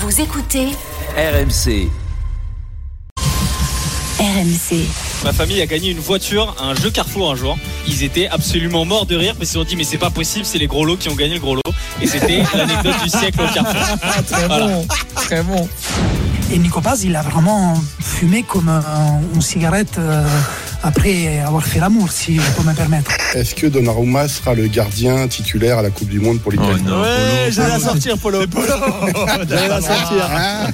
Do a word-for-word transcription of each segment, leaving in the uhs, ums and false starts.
Vous écoutez R M C. R M C. Ma famille a gagné une voiture à un jeu Carrefour un jour. Ils étaient absolument morts de rire parce qu'ils ont dit mais c'est pas possible, c'est les gros lots qui ont gagné le gros lot. Et c'était l'anecdote du siècle au Carrefour. Très Voilà. bon, très bon. Et Nico Paz, il a vraiment fumé comme un- une cigarette euh, après avoir fait l'amour, si je peux me permettre. Est-ce que Donnarumma sera le gardien titulaire à la Coupe du Monde pour l'Italie? Oh non, Ouais, Polo, j'allais la Polo. sortir, Polo. Polo. J'allais la sortir. Hein?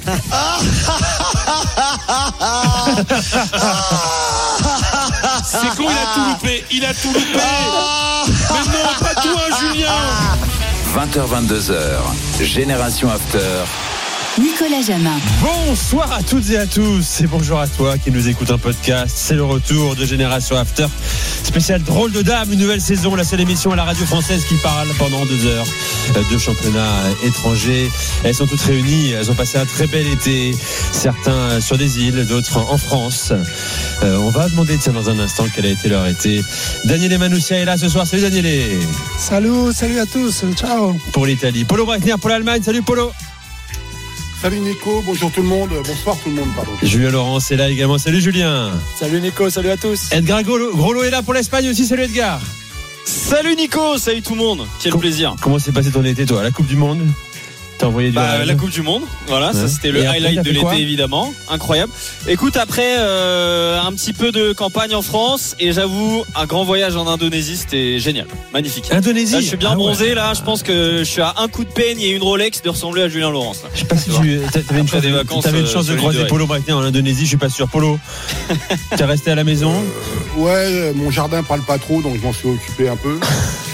C'est con, il a tout loupé, il a tout loupé. Mais non, pas toi, Julien. vingt heures vingt-deux heures. Génération After. Nicolas Jamin. Bonsoir à toutes et à tous et bonjour à toi qui nous écoute en podcast. C'est le retour de Génération After. Spécial drôle de dame, une nouvelle saison, la seule émission à la radio française qui parle pendant deux heures de championnats étrangers. Elles sont toutes réunies, elles ont passé un très bel été, certains sur des îles, d'autres en France. Euh, on va demander tiens, dans un instant quel a été leur été. Daniele Manussia est là ce soir. Salut Daniele. Salut, salut à tous, ciao. Pour l'Italie. Polo Breitner pour l'Allemagne. Salut Polo. Salut Nico, bonjour tout le monde, bonsoir tout le monde, pardon. Julien Laurence est là également. Salut Julien. Salut Nico, salut à tous. Edgar Grolo, Grolo est là pour l'Espagne aussi. Salut Edgar. Salut Nico, salut tout le monde. Quel Com- plaisir. Comment s'est passé ton été toi à la Coupe du Monde? T'as envoyé du Bah, rêve. la Coupe du Monde, voilà, Ouais. ça c'était le Et après, highlight t'as de fait l'été quoi évidemment, incroyable. Écoute, après euh, un petit peu de campagne en France et j'avoue un grand voyage en Indonésie, c'était génial, magnifique. Indonésie. Là, je suis bien Ah ouais. bronzé là, je pense que je suis à un coup de peigne et une Rolex de ressembler à Julien Laurence. Là. Je sais pas si Tu tu t'a- t'avais une Après chance, des de- vacances, t'avais une euh, chance de sur l'île croiser de Ré. Polo Breitner en Indonésie. Je suis pas sûr. Polo, t'es resté à la maison. Ouais, mon jardin parle pas trop, donc je m'en suis occupé un peu.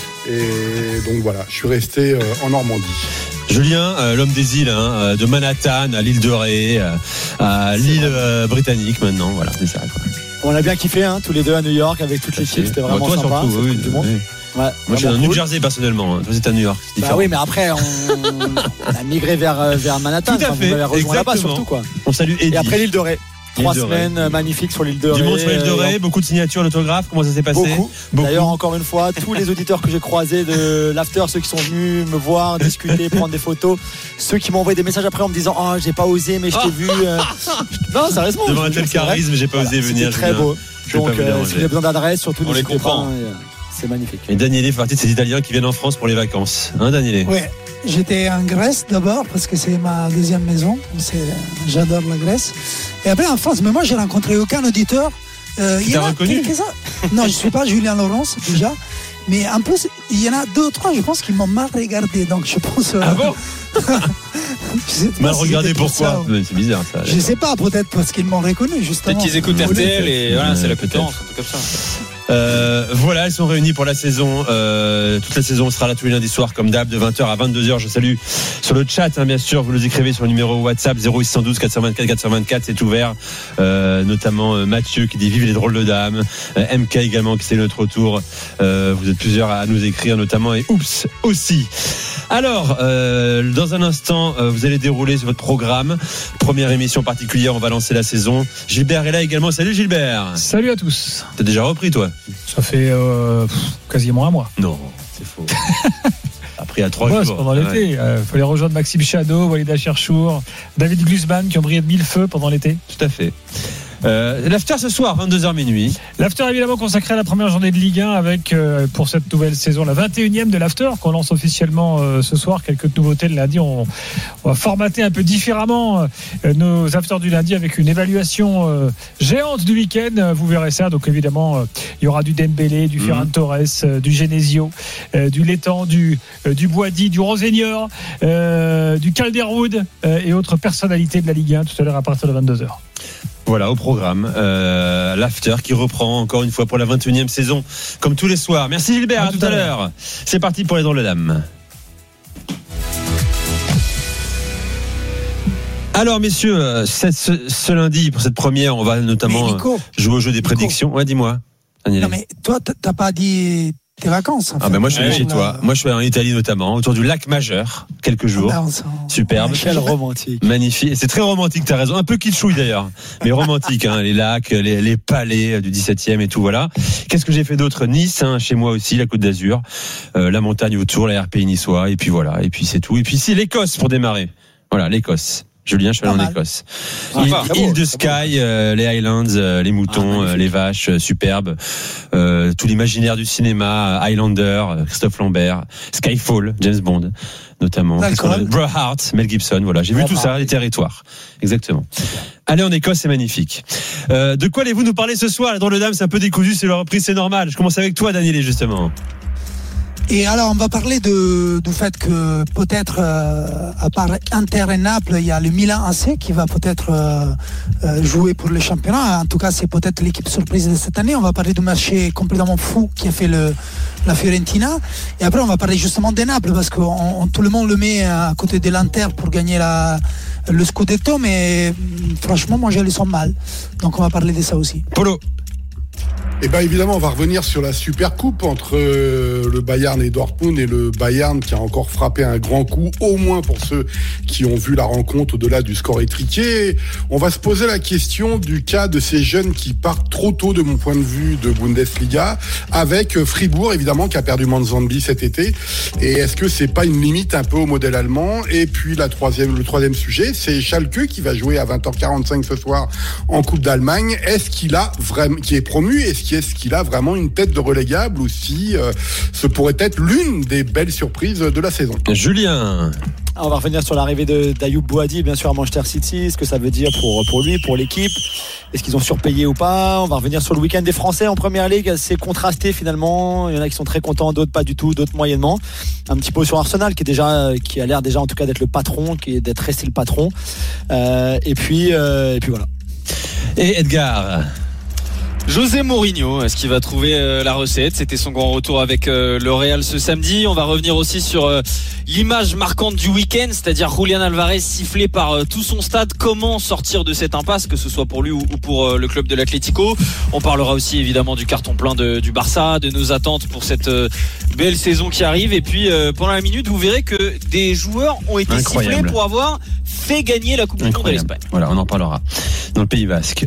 Et donc voilà, je suis resté euh, en Normandie. Julien, euh, l'homme des îles, hein, euh, de Manhattan à l'île de Ré, euh, à l'île euh, britannique maintenant. Voilà, c'est ça. Quoi. On a bien kiffé, hein, tous les deux à New York avec toute l'équipe, c'était vraiment Toi sympa. surtout, cette oui, Coupe du Monde. oui. Ouais, Moi, je suis vraiment à New cool. Jersey personnellement. Hein. Toi, c'est à New York. C'est Bah différent. oui, mais après, on, on a migré vers, euh, vers Manhattan. Tout à Enfin, fait, vous m'avez rejoint là-bas exactement. surtout, quoi. On salue Eddie. Et après l'île de Ré. Trois L'île de Ré. semaines euh, magnifiques sur l'île de Ré. Du monde sur l'île de Ré, Euh, beaucoup de signatures d'autographes. Comment ça s'est passé? Beaucoup. Beaucoup. D'ailleurs, encore une fois, tous les auditeurs que j'ai croisés de l'after, ceux qui sont venus me voir, discuter, prendre des photos, ceux qui m'ont envoyé des messages après en me disant oh j'ai pas osé mais je t'ai vu. euh. Non, sérieusement. Devant je un vous tel jure, c'est vrai. charisme, j'ai pas Voilà, osé venir. C'était très Julien. beau. Je vais Donc, pas vous euh, déranger. si vous avez besoin d'adresse, surtout On les n'hésitez comprend. pas, hein, et, euh, c'est magnifique. Et Daniele fait partie de ces Italiens qui viennent en France pour les vacances. Hein, Daniele? Ouais, j'étais en Grèce d'abord parce que c'est ma deuxième maison. C'est, j'adore la Grèce. Et après en France, mais moi j'ai rencontré aucun auditeur. Euh, il y t'as en a reconnu quelques-uns. Non, je suis pas Julien Laurence déjà. Mais en plus, il y en a deux ou trois, je pense, qui m'ont mal regardé. Donc je pense. euh, Ah bon? je sais pas Mal si regardé c'était pour pourquoi? ça ou- Ouais, c'est bizarre ça. Je sais pas, peut-être parce qu'ils m'ont reconnu justement. Peut-être qu'ils écoutent R T L et voilà, c'est la Peut-être. potence, un truc comme ça. Euh, voilà, ils sont réunis pour la saison. Euh, toute la saison, on sera là tous les lundis soirs, comme d'hab, de vingt heures à vingt-deux heures. Je salue sur le chat, hein, bien sûr. Vous nous écrivez sur le numéro WhatsApp zéro huit un deux quatre cent vingt-quatre quatre cent vingt-quatre. C'est ouvert. Euh, notamment euh, Mathieu qui dit vive les drôles de dames. Euh, M K également qui c'est notre retour. Euh, vous êtes plusieurs à nous écrire, notamment et Oups aussi. Alors, euh, dans un instant, euh, vous allez dérouler sur votre programme. Première émission particulière, on va lancer la saison. Gilbert est là également. Salut Gilbert. Salut à tous. T'as déjà repris toi? Ça fait euh, pff, quasiment un mois. Non, c'est faux. Après à trois Ouais, c'est jours. pendant Ouais. l'été. Il euh, fallait rejoindre Maxime Chadeau, Walid Cherchour, David Glusman qui ont brillé de mille feux pendant l'été. Tout à fait. Euh, L'after ce soir, vingt-deux heures minuit. L'after évidemment consacré à la première journée de Ligue un avec euh, pour cette nouvelle saison la vingt et unième de l'after qu'on lance officiellement euh, ce soir. Quelques nouveautés le lundi. On, on va formater un peu différemment euh, nos afters du lundi avec une évaluation euh, géante du week-end. Euh, Vous verrez ça. Donc évidemment euh, il y aura du Dembélé, du Ferran Torres, euh, du Genesio, euh, du Létang, du, euh, du Boadi, du Rosenior, euh, du Calderwood euh, et autres personnalités de la Ligue un tout à l'heure à partir de vingt-deux heures. Voilà, au programme, euh, l'after qui reprend encore une fois pour la vingt et unième saison, comme tous les soirs. Merci Gilbert, à, à tout, tout à l'heure. l'heure. C'est parti pour les drôles de dames. Alors messieurs, ce, ce, ce lundi pour cette première, on va notamment Mais Nico, jouer au jeu des Nico. prédictions. Ouais, dis-moi. Daniel. Non mais toi, t'as pas dit tes vacances. En ah fait. ben moi je suis Ouais, chez là, toi. Moi je suis en Italie notamment, autour du lac Majeur, quelques jours. Ah ben, on s'en- Superbe. Quel romantique. Magnifique. C'est très romantique, t'as raison. Un peu kitschouille d'ailleurs. Mais romantique, hein. Les lacs, les, les palais du dix-septième et tout, voilà. Qu'est-ce que j'ai fait d'autre? Nice, hein, chez moi aussi, la Côte d'Azur. Euh, la montagne autour, la R P I niçois. Et puis voilà. Et puis c'est tout. Et puis ici, l'Écosse pour démarrer. Voilà, l'Écosse. Julien, je suis allé Pas en mal. Écosse. Ah, Île, pas. île de Très beau. Skye, euh, les Highlands, euh, les moutons, Ah, euh, les vaches, euh, superbes. Euh, tout l'imaginaire du cinéma, euh, Highlander, euh, Christophe Lambert, Skyfall, James Bond, notamment. D'accord. Qu'est-ce qu'on a- Braveheart, Mel Gibson. Voilà, j'ai vu tout ça, les territoires. Exactement. Aller en Écosse, c'est magnifique. Euh, de quoi allez-vous nous parler ce soir? Les drôles de dames, c'est un peu décousu, c'est leur reprise, c'est normal. Je commence avec toi, Daniel, justement. Et alors, on va parler de, du fait que peut-être, euh, à part Inter et Naples, il y a le Milan A C qui va peut-être euh, euh, jouer pour le championnat. En tout cas, c'est peut-être l'équipe surprise de cette année. On va parler du marché complètement fou qui a fait le, la Fiorentina. Et après, on va parler justement des Naples parce que on, on- tout le monde le met à côté de l'Inter pour gagner la, le Scudetto. Mais franchement, moi, je les sens mal. Donc, on va parler de ça aussi. Polo. Et bien évidemment, on va revenir sur la super coupe entre euh, le Bayern et Dortmund, et le Bayern qui a encore frappé un grand coup, au moins pour ceux qui ont vu la rencontre au-delà du score étriqué. On va se poser la question du cas de ces jeunes qui partent trop tôt de mon point de vue de Bundesliga, avec Fribourg évidemment qui a perdu Manzambi cet été. Et est-ce que c'est pas une limite un peu au modèle allemand? Et puis la troisième, le troisième sujet, c'est Schalke qui va jouer à vingt heures quarante-cinq ce soir en Coupe d'Allemagne. Est-ce qu'il a vraiment, qui est promu, est-ce Est-ce qu'il a vraiment une tête de relégable, ou si euh, ce pourrait être l'une des belles surprises de la saison? Julien. Ah, on va revenir sur l'arrivée de d'Ayoub Bouhaddi, bien sûr, à Manchester City, ce que ça veut dire pour, pour lui, pour l'équipe. Est-ce qu'ils ont surpayé ou pas? On va revenir sur le week-end des Français en Première Ligue, assez contrasté finalement. Il y en a qui sont très contents, d'autres pas du tout, d'autres moyennement. Un petit peu sur Arsenal, qui est déjà, qui a l'air déjà en tout cas d'être le patron, qui est d'être resté le patron. Euh, et puis, euh, et puis voilà. Et Edgar. José Mourinho, est-ce qu'il va trouver euh, la recette? C'était son grand retour avec euh, le Real ce samedi. On va revenir aussi sur euh, l'image marquante du week-end, c'est-à-dire Julián Alvarez sifflé par euh, tout son stade. Comment sortir de cette impasse, que ce soit pour lui ou, ou pour euh, le club de l'Atlético? On parlera aussi évidemment du carton plein de, du Barça, de nos attentes pour cette euh, belle saison qui arrive. Et puis euh, pendant la minute, vous verrez que des joueurs ont été Incroyable. sifflés pour avoir fait gagner la Coupe du Monde de Incroyable. l'Espagne. Voilà, on en parlera dans le Pays Basque.